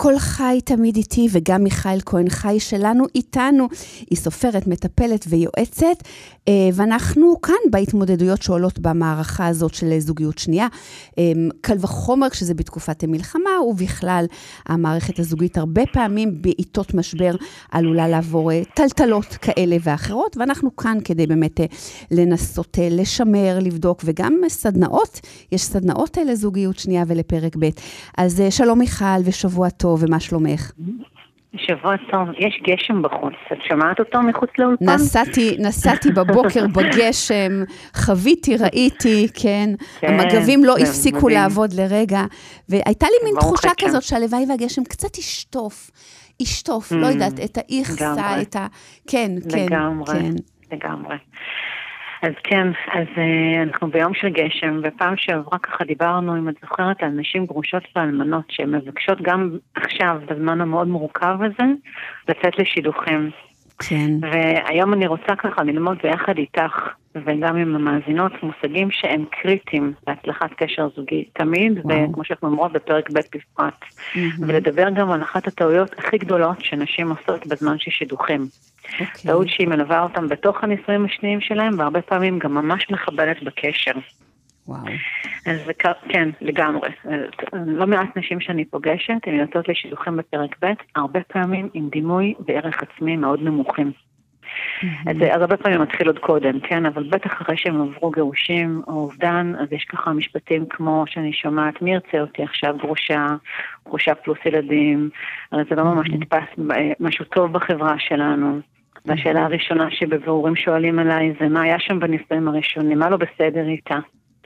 קול חי תמיד איתי, וגם מיכל כהן חי שלנו איתנו. היא סופרת, מטפלת ויועצת, ואנחנו כאן בהתמודדויות שעולות במערכה הזאת של זוגיות שנייה. קל וחומר כשזה בתקופת המלחמה, ובכלל המערכת הזוגית הרבה פעמים בעיתות משבר עלולה לעבור טלטלות כאלה ואחרות, ואנחנו כאן כדי באמת לנסות לשמר, לבדוק, וגם סדנאות, יש סדנאות לזוגיות שנייה ולפרק ב'. אז שלום מיכל ושבוע טוב, ומה שלומך? שבוע טוב, יש גשם בחוץ, את שמעת אותו מחוץ לאולפן? נסעתי בבוקר בגשם, חוויתי, ראיתי, כן, המגבים לא הפסיקו לעבוד לרגע, והייתה לי מין תחושה כזאת שהלוואי והגשם קצת ישטוף, לא יודעת, את האיכסה, את ה... כן, לגמרי. אז כן, אז אנחנו ביום של גשם, ופעם שעברה ככה דיברנו, אם את זוכרת, על נשים גרושות ואלמנות, שהן מבקשות גם עכשיו, בזמן המאוד מורכב הזה, לצאת לשידוכים. כן. והיום אני רוצה ככה ללמוד ביחד איתך, וגם עם המאזינות, מושגים שהם קריטיים להצלחת קשר זוגי תמיד, וכמו שאנחנו אומרות בפרק ב' בפרט. ולדבר גם על אחת הטעויות הכי גדולות שנשים עושות בזמן ששידוכים. טעות שהיא מלווה אותם בתוך הנישואים השניים שלהם, והרבה פעמים גם ממש מחבלת בקשר. וואו. אז כן, לגמרי. לא מעט נשים שאני פוגשת, הן יוצאות לשידוכים בפרק ב', הרבה פעמים עם דימוי בערך עצמי מאוד נמוכים. אז הרבה פעמים מתחיל עוד קודם, כן, אבל בטח אחרי שהם עברו גירושים או אובדן, אז יש ככה משפטים כמו שאני שומעת, מי ירצה אותי עכשיו גרושה פלוס ילדים, הרי זה לא ממש נתפס משהו טוב בחברה שלנו. והשאלה הראשונה שבבירורים שואלים עליי זה מה היה שם בנישואים הראשונים, מה לא בסדר איתה.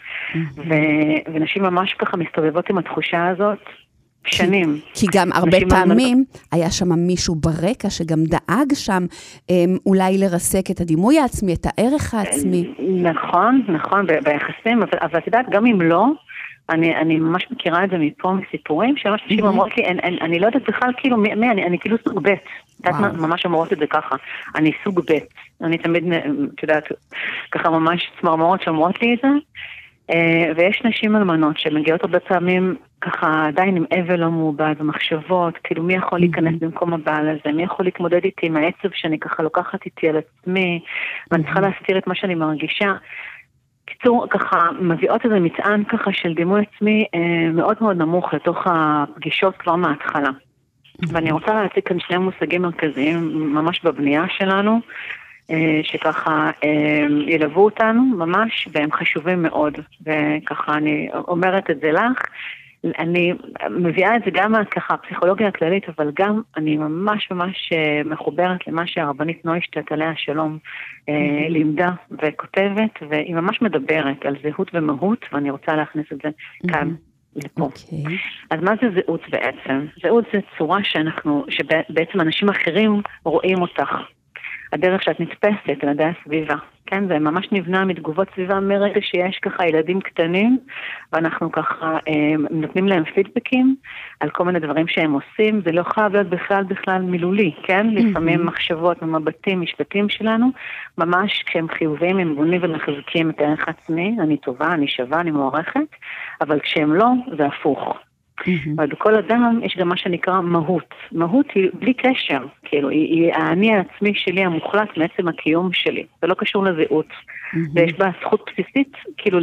ונשים ממש ככה מסתובבות עם התחושה הזאת שנים. כי גם הרבה פעמים היה שם מישהו ברקע שגם דאג שם אולי לרסק את הדימוי העצמי, את הערך העצמי. נכון, ביחסים, אבל את יודעת, גם אם לא, אני ממש מכירה את זה מפה מסיפורים, שממש נשים אומרות לי, אני לא יודעת בכלל כאילו, אני כאילו סוג ב', את ממש אומרות את זה ככה, אני סוג ב', אני תמיד, את יודעת, ככה ממש צמרמורות שאומרות לי את זה, ויש נשים אלמנות שמגיעות הרבה פעמים ככה עדיין עם אבל לא מעובד ומחשבות, כאילו מי יכול להיכנס במקום הבעל הזה, מי יכול להתמודד איתי עם העצב שאני ככה לוקחת איתי על עצמי, ואני צריכה להסתיר את מה שאני מרגישה. קיצור, ככה מביאות איזה מטען ככה של דימוי עצמי מאוד מאוד נמוך לתוך הפגישות כבר מההתחלה. ואני רוצה להציג כאן שני מושגים מרכזיים ממש בבנייה שלנו, שככה ילוו אותנו ממש, והם חשובים מאוד, וככה אני אומרת את זה לך, אני מביאה את זה גם ככה הפסיכולוגיה הכללית, אבל גם אני ממש מחוברת למה שהרבנית נוישטט עליה שלום לימדה וכותבת, והיא ממש מדברת על זהות ומהות, ואני רוצה להכניס את זה כאן. לפה. אז מה זה זהות בעצם? זהות זה צורה שבעצם אנשים אחרים רואים אותך. הדרך שאת נתפסת על ידי הסביבה, כן? זה ממש נבנה מתגובות סביבה מרגע שיש ככה ילדים קטנים, ואנחנו ככה נותנים להם פידבקים על כל מיני דברים שהם עושים, זה לא חייב להיות בכלל מילולי, כן? לפעמים מחשבות ומבטים, משפטים שלנו, ממש כשהם חיוביים, הם בונים ומחזקים את הערך עצמי, אני טובה, אני שווה, אני מוערכת, אבל כשהם לא, זה הפוך. אבל בכל אדם יש גם מה שנקרא מהות. מהות היא בלי קשר, כאילו, היא האני העצמי שלי המוחלט מעצם הקיום שלי. זה לא קשור לזהות. ויש בה זכות בסיסית, כאילו,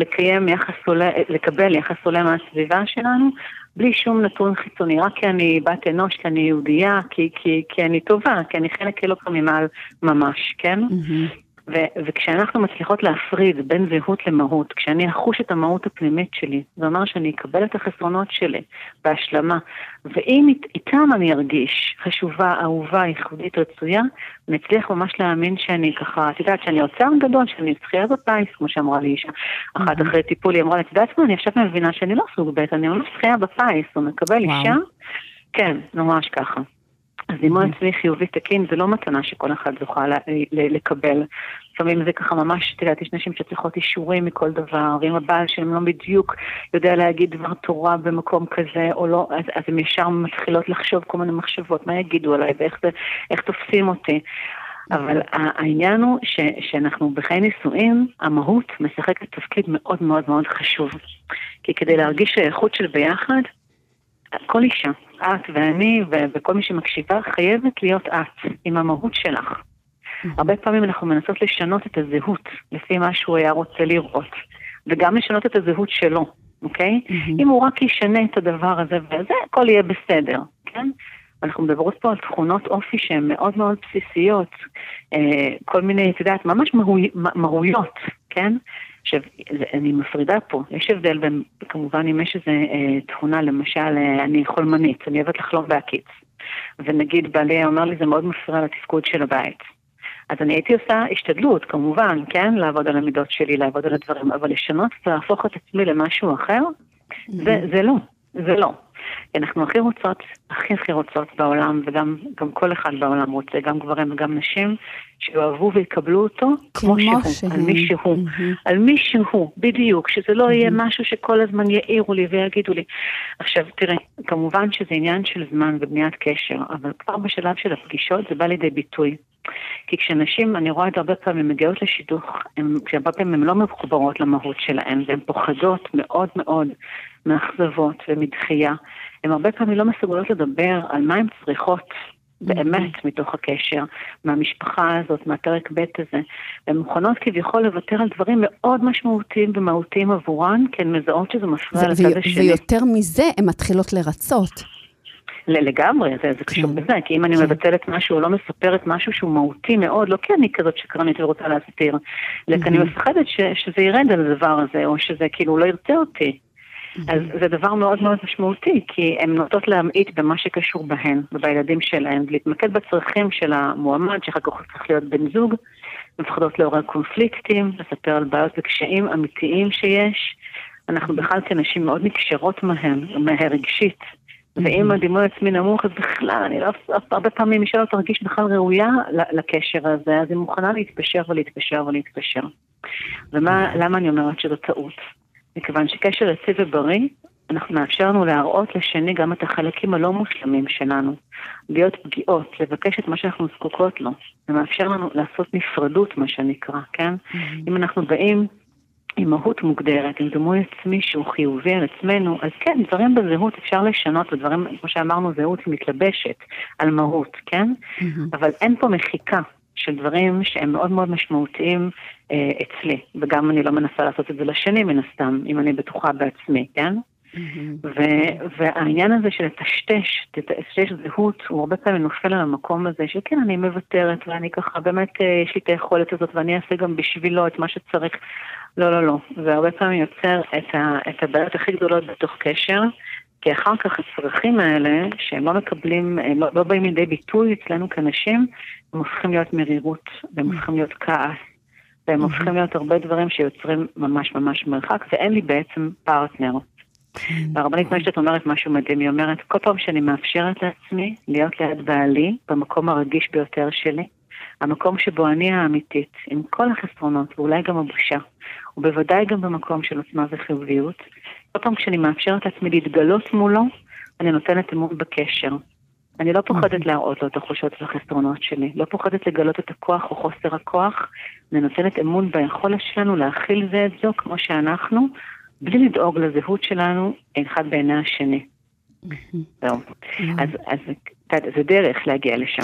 לקבל יחס עולה מהסביבה שלנו, בלי שום נתון חיצוני, רק כי אני בת אנוש, כי אני יהודייה, כי אני טובה, כי אני חלק אלוקא ממעל ממש, כן? וכשאנחנו מצליחות להפריד בין זהות למהות, כשאני אחוש את המהות הפנימית שלי, זה אומר שאני אקבל את החסרונות שלי בהשלמה, ואם איתם אני ארגיש חשובה, אהובה, ייחודית, רצויה, אני אצליח ממש להאמין שאני ככה, את יודעת שאני אוצר גדול, שאני צריכה בפיס, כמו שאמרה לי אישה, אחת אחרי טיפול, היא אמרה לי, את יודעת מה, אני עכשיו מבינה שאני לא סוג ב', אני ממש צריכה בפיס, הוא מקבל אישה, כן, ממש ככה. אז דימוי עצמי חיובי תקין, זה לא מתנה שכל אחד זוכה לקבל. לפעמים זה ככה ממש, תראה, יש נשים שצריכות אישורים מכל דבר, ואם הבעל שלהם לא בדיוק יודע להגיד דבר תורה במקום כזה או לא, אז הם ישר מתחילות לחשוב כל מיני מחשבות, מה יגידו עליי ואיך תופסים אותי. אבל העניין הוא שאנחנו בחיי נישואים, המהות משחקת תפקיד מאוד מאוד מאוד חשוב. כי כדי להרגיש איכות של ביחד, כל אישה, את ואני וכל מי שמקשיבה, חייבת להיות את, עם המהות שלך. הרבה פעמים אנחנו מנסות לשנות את הזהות, לפי מה שהוא היה רוצה לראות, וגם לשנות את הזהות שלו, אוקיי? אם הוא רק ישנה את הדבר הזה וזה, הכל יהיה בסדר, כן? אנחנו מדברות פה על תכונות אופי שהן מאוד מאוד בסיסיות, כל מיני, את יודעת, ממש מהויות, כן? עכשיו, אני מפרידה פה, יש הבדל בין, כמובן, אם יש איזו תכונה, למשל, אני חולמנית, אני אוהבת לחלום בהקיץ, ונגיד, בעלי אומר לי, זה מאוד מפריע לתפקוד של הבית. אז אני הייתי עושה השתדלות, כמובן, כן? לעבוד על המידות שלי, לעבוד על הדברים, אבל לשנות ולהפוך את עצמי למשהו אחר, זה לא, זה לא. אנחנו הכי רוצות בעולם, וגם כל אחד בעולם רוצה, גם גברים וגם נשים, שאוהבו ויקבלו אותו כמו שהוא, על מי שהוא, בדיוק, שזה לא יהיה משהו שכל הזמן יעירו לי ויגידו לי. עכשיו, תראה, כמובן שזה עניין של זמן ובניית קשר, אבל כבר בשלב של הפגישות זה בא לידי ביטוי. כי כשנשים, אני רואה את הרבה פעמים, מגיעות לשידוך, כשהרבה פעמים הן לא מחוברות למהות שלהן, והן פוחדות מאוד מאוד מאכזבות ומדחייה, הן הרבה פעמים לא מסוגלות לדבר על מה הן צריכות באמת מתוך הקשר, מהמשפחה הזאת, מהפרק ב' הזה, והן מוכנות כביכול לוותר על דברים מאוד משמעותיים ומהותיים עבורן, כי הן מזהות שזה מפריע לצד השני. ויותר מזה, הן מתחילות לרצות. לגמרי, זה קשור בזה, כי אם אני מבטלת משהו או לא מספרת משהו שהוא מהותי מאוד, לא כי אני כזאת שקרנית ורוצה להסתיר, אלא כי אני מפחדת שזה ירד על הדבר הזה, או שזה כאילו לא ירצה אותי. אז זה דבר מאוד מאוד משמעותי, כי הן נוטות להמעיט במה שקשור בהן, ובילדים שלהן, להתמקד בצרכים של המועמד, שאחר כך צריך להיות בן זוג, מפחדות לעורר קונפליקטים, לספר על בעיות וקשיים אמיתיים שיש. אנחנו בכלל כנשים מאוד נקשרות מהר רגשית, ואם הדימוי עצמי נמוך, אז בכלל, אני לא הרבה פעמים מי שלא תרגיש בכלל ראויה לקשר הזה, אז היא מוכנה להתפשר ולהתפשר ולהתפשר. ולמה אני אומרת שזו טעות? מכיוון שקשר יציב ובריא, אנחנו מאפשרנו להראות לשני גם את החלקים הלא מושלמים שלנו, להיות פגיעות, לבקש את מה שאנחנו זקוקות לו, ומאפשר לנו לעשות נפרדות, מה שנקרא, כן? אם אנחנו באים עם מהות מוגדרת, עם דימוי עצמי שהוא חיובי על עצמנו, אז כן, דברים בזהות אפשר לשנות, ודברים, כמו שאמרנו, זהות מתלבשת על מהות, כן? אבל אין פה מחיקה של דברים שהם מאוד מאוד משמעותיים אצלי, וגם אני לא מנסה לעשות את זה לשני מן הסתם, אם אני בטוחה בעצמי, כן? והעניין הזה של לטשטש זהות, הוא הרבה פעמים נופל על המקום הזה, שכן, אני מבטרת, ואני ככה, באמת יש לי את היכולת הזאת, ואני אעשה גם בשבילו את מה שצריך. לא. זה הרבה פעמים יוצר את הבעיות הכי גדולות בתוך קשר, כי אחר כך הצרכים האלה, שהם לא מקבלים, לא באים לידי ביטוי אצלנו כאנשים, הם הופכים להיות מרירות, והם הופכים להיות כעס, והם הופכים להיות הרבה דברים שיוצרים ממש ממש מרחק, ואין לי בעצם פרטנר. והרבנית משתת אומרת משהו מדהים, היא אומרת, כל פעם שאני מאפשרת לעצמי להיות ליד בעלי, במקום הרגיש ביותר שלי, המקום שבו אני האמיתית, עם כל החסרונות, ואולי גם הבושה, ובוודאי גם במקום של עוצמה וחיוביות, כל פעם כשאני מאפשרת לעצמי להתגלות מולו, אני נותנת אמון בקשר. אני לא פוחדת להראות לו את החושות והחסרונות שלי, לא פוחדת לגלות את הכוח או חוסר הכוח, אני נותנת אמון ביכולת שלנו להכיל זה את זו כמו שאנחנו, בלי לדאוג לזהות שלנו אחד בעיני השני. זהו. אז זה דרך להגיע לשם.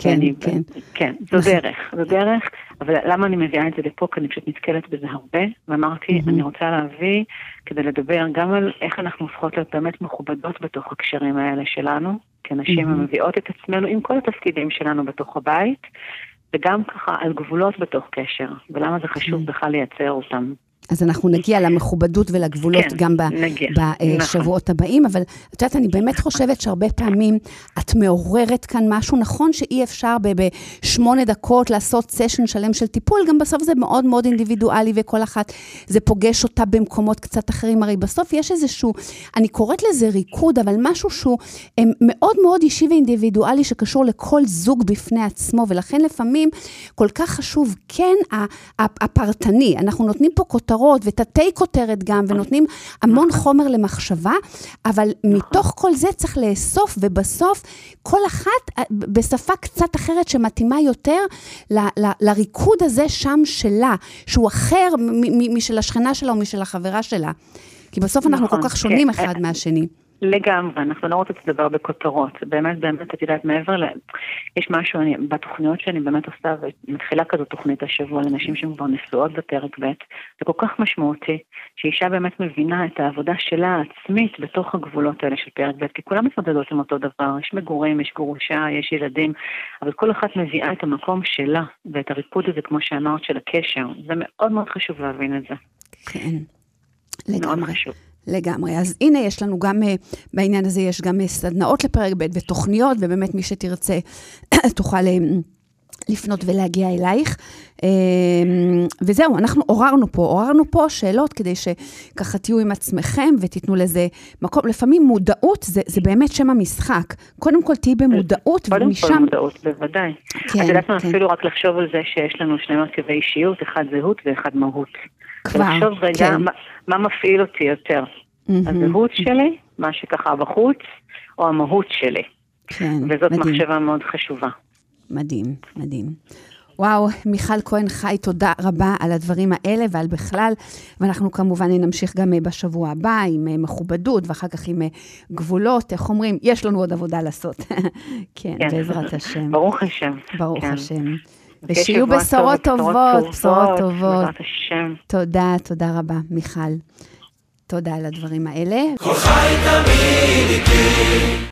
כן, זו דרך, אבל למה אני מביאה את זה לפה? כי אני פשוט נתקלת בזה הרבה, ואמרתי, אני רוצה להביא כדי לדבר גם על איך אנחנו הופכות להיות באמת מכובדות בתוך הקשרים האלה שלנו, כאנשים המביאות את עצמנו עם כל התפקידים שלנו בתוך הבית, וגם ככה על גבולות בתוך קשר, ולמה זה חשוב בכלל לייצר אותם. אז אנחנו נגיע למכובדות ולגבולות גם בשבועות הבאים, אבל את יודעת, אני באמת חושבת שהרבה פעמים את מעוררת כאן משהו, נכון שאי אפשר ב8 דקות לעשות סשן שלם של טיפול, גם בסוף זה מאוד מאוד אינדיבידואלי, וכל אחת זה פוגש אותה במקומות קצת אחרים, הרי בסוף יש איזשהו, אני קוראת לזה ריקוד, אבל משהו שהוא מאוד מאוד אישי ואינדיבידואלי, שקשור לכל זוג בפני עצמו, ולכן לפעמים כל כך חשוב, כן, הפרטני, אנחנו נותנים פה כותרות, ותתי כותרת גם, ונותנים המון חומר למחשבה, אבל מתוך כל זה צריך לאסוף, ובסוף כל אחת בשפה קצת אחרת שמתאימה יותר לריקוד הזה שם שלה, שהוא אחר משל השכנה שלה או משל החברה שלה. כי בסוף אנחנו כל כך שונים אחד מהשני. לגמרי, אנחנו לא רוצות לדבר בכותרות, באמת, את יודעת, יש משהו בתוכניות שאני באמת עושה, ומתחילה כזו תוכנית השבוע לנשים שהן כבר נשואות בפרק ב', זה כל כך משמעותי, שאישה באמת מבינה את העבודה שלה העצמית בתוך הגבולות האלה של פרק ב', כי כולם מתמודדות עם אותו דבר, יש מגורים, יש גרושה, יש ילדים, אבל כל אחת מביאה את המקום שלה, ואת הריפוד הזה, כמו שאמרת, של הקשר, זה מאוד מאוד חשוב להבין את זה. כן, מאוד חשוב. לגמרי. אז הנה יש לנו גם, בעניין הזה יש גם סדנאות לפרק ב' ותוכניות, ובאמת מי שתרצה תוכל לפנות ולהגיע אלייך. וזהו, אנחנו עוררנו פה שאלות כדי שככה תהיו עם עצמכם ותיתנו לזה מקום. לפעמים מודעות זה באמת שם המשחק. קודם כל תהי במודעות ומשם... קודם כל מודעות, בוודאי. את יודעת מה, אפילו רק לחשוב על זה שיש לנו שני מרכיבי אישיות, אחד זהות ואחד מהות. ולחשוב רגע מה מפעיל אותי יותר. הזהות שלי, מה שככה בחוץ, או המהות שלי. וזאת מחשבה מאוד חשובה. מדהים, מדהים. וואו, מיכל כהן חי, תודה רבה על הדברים האלה ועל בכלל, ואנחנו כמובן נמשיך גם בשבוע הבא עם מכובדות, ואחר כך עם גבולות, איך אומרים, יש לנו עוד עבודה לעשות. כן, בעזרת השם. ברוך השם. ברוך השם. ושיהיו בשורות טובות, בשורות טובות. תודה, תודה רבה, מיכל. תודה על הדברים האלה. כל חי תמיד איתי.